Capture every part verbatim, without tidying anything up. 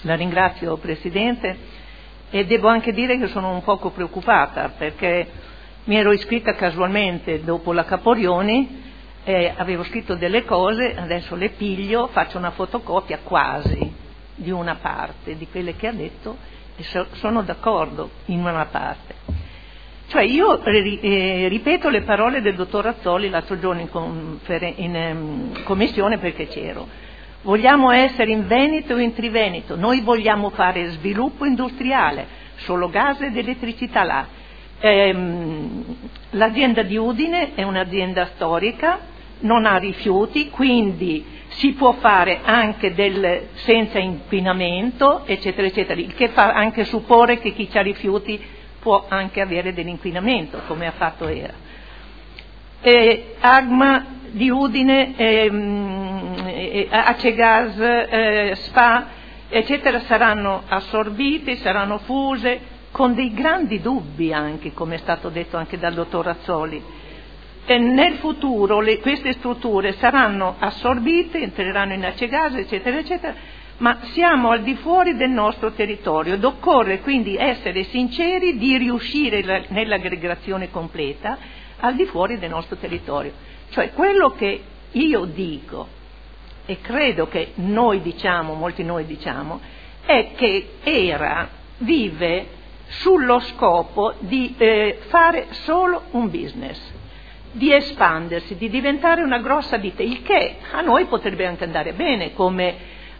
La ringrazio Presidente e devo anche dire che sono un poco preoccupata perché mi ero iscritta casualmente dopo la Caporioni, eh, avevo scritto delle cose, adesso le piglio, faccio una fotocopia quasi di una parte di quelle che ha detto e so, sono d'accordo in una parte. Cioè io eh, ripeto le parole del dottor Azzoli l'altro giorno in, conferen- in um, commissione perché c'ero. Vogliamo essere in Veneto e in Triveneto, noi vogliamo fare sviluppo industriale, solo gas ed elettricità là. Ehm, l'azienda di Udine è un'azienda storica, non ha rifiuti, quindi si può fare anche del senza inquinamento, eccetera, eccetera, il che fa anche supporre che chi ha rifiuti può anche avere dell'inquinamento, come ha fatto ERA. Eh, Agma di Udine, ehm, eh, Acegas, eh, Spa, eccetera, saranno assorbite, saranno fuse, con dei grandi dubbi anche, come è stato detto anche dal dottor Azzoli. E nel futuro le, queste strutture saranno assorbite, entreranno in Acegas, eccetera, eccetera, ma siamo al di fuori del nostro territorio ed occorre quindi essere sinceri di riuscire la, nell'aggregazione completa al di fuori del nostro territorio. Cioè quello che io dico e credo che noi diciamo, molti noi diciamo, è che ERA vive sullo scopo di eh, fare solo un business, di espandersi, di diventare una grossa ditta, il che a noi potrebbe anche andare bene come,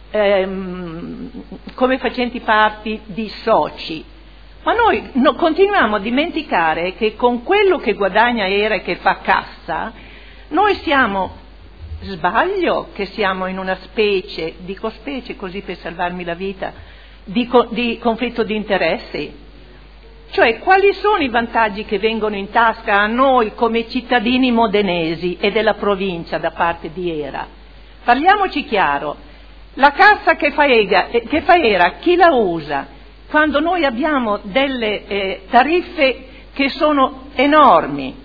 ehm, come facenti parte di soci. Ma noi no, continuiamo a dimenticare che con quello che guadagna ERA e che fa cassa, noi siamo, sbaglio, che siamo in una specie, dico specie così per salvarmi la vita, di, di conflitto di interessi? Cioè, quali sono i vantaggi che vengono in tasca a noi come cittadini modenesi e della provincia da parte di ERA? Parliamoci chiaro, la cassa che fa, EGA, che fa ERA, chi la usa? Quando noi abbiamo delle eh, tariffe che sono enormi.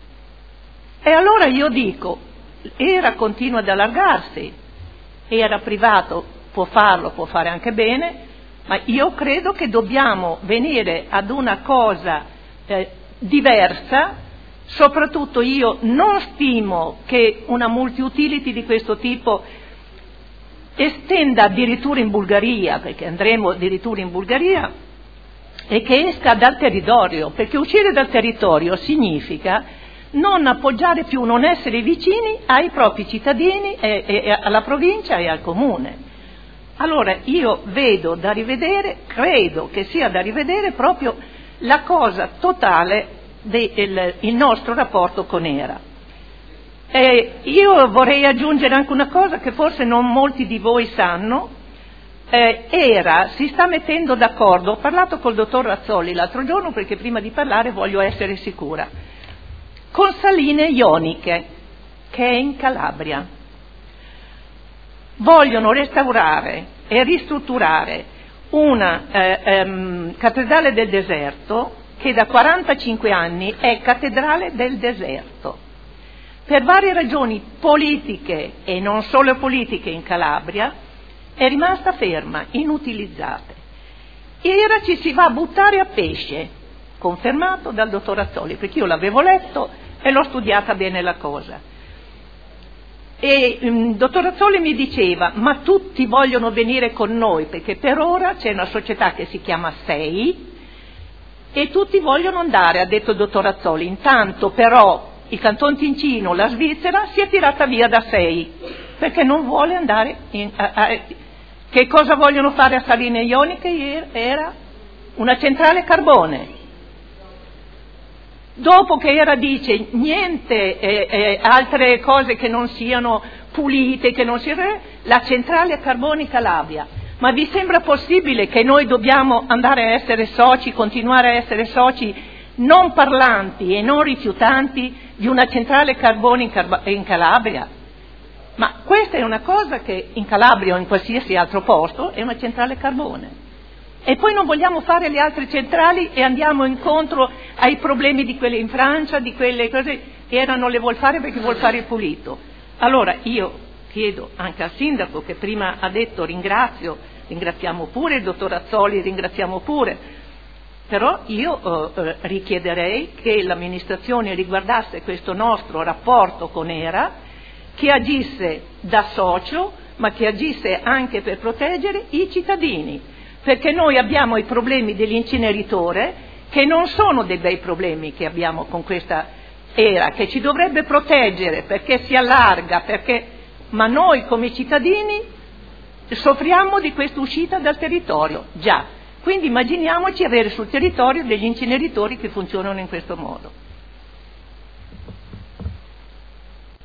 E allora io dico, ERA continua ad allargarsi, ERA privato può farlo, può fare anche bene, ma io credo che dobbiamo venire ad una cosa eh, diversa, soprattutto io non stimo che una multi-utility di questo tipo estenda addirittura in Bulgaria, perché andremo addirittura in Bulgaria, e che esca dal territorio, perché uscire dal territorio significa non appoggiare più, non essere vicini ai propri cittadini, e, e alla provincia e al comune. Allora io vedo da rivedere, credo che sia da rivedere proprio la cosa totale del il nostro rapporto con ERA. E io vorrei aggiungere anche una cosa che forse non molti di voi sanno. Eh, ERA si sta mettendo d'accordo, ho parlato col dottor Razzoli l'altro giorno perché prima di parlare voglio essere sicura, con Saline Ioniche, che è in Calabria. Vogliono restaurare e ristrutturare una eh, ehm, cattedrale del deserto che da quarantacinque anni è cattedrale del deserto. Per varie ragioni politiche e non solo politiche in Calabria è rimasta ferma, inutilizzata. ERA ci si va a buttare a pesce, confermato dal dottor Azzoli, perché io l'avevo letto e l'ho studiata bene la cosa. E il dottor Azzoli mi diceva, ma tutti vogliono venire con noi, perché per ora c'è una società che si chiama SEI e tutti vogliono andare, ha detto il dottor Azzoli. Intanto però il Canton Ticino, la Svizzera, si è tirata via da SEI, perché non vuole andare in, a, a, che cosa vogliono fare a Saline Ioniche? Era una centrale carbone. Dopo che ERA dice niente, eh, eh, altre cose che non siano pulite, che non siano, la centrale a carbone Calabria. Ma vi sembra possibile che noi dobbiamo andare a essere soci, continuare a essere soci non parlanti e non rifiutanti di una centrale carbone in, Car- in Calabria? Ma questa è una cosa che in Calabria o in qualsiasi altro posto è una centrale carbone. E poi non vogliamo fare le altre centrali e andiamo incontro ai problemi di quelle in Francia, di quelle cose, ERA non le vuol fare perché vuol fare il pulito. Allora io chiedo anche al sindaco che prima ha detto ringrazio ringraziamo pure il dottor Azzoli, ringraziamo pure, però io eh, richiederei che l'amministrazione riguardasse questo nostro rapporto con ERA, che agisse da socio, ma che agisse anche per proteggere i cittadini, perché noi abbiamo i problemi dell'inceneritore, che non sono dei bei problemi che abbiamo con questa ERA, che ci dovrebbe proteggere perché si allarga, perché... ma noi come cittadini soffriamo di questa uscita dal territorio, già. Quindi immaginiamoci avere sul territorio degli inceneritori che funzionano in questo modo.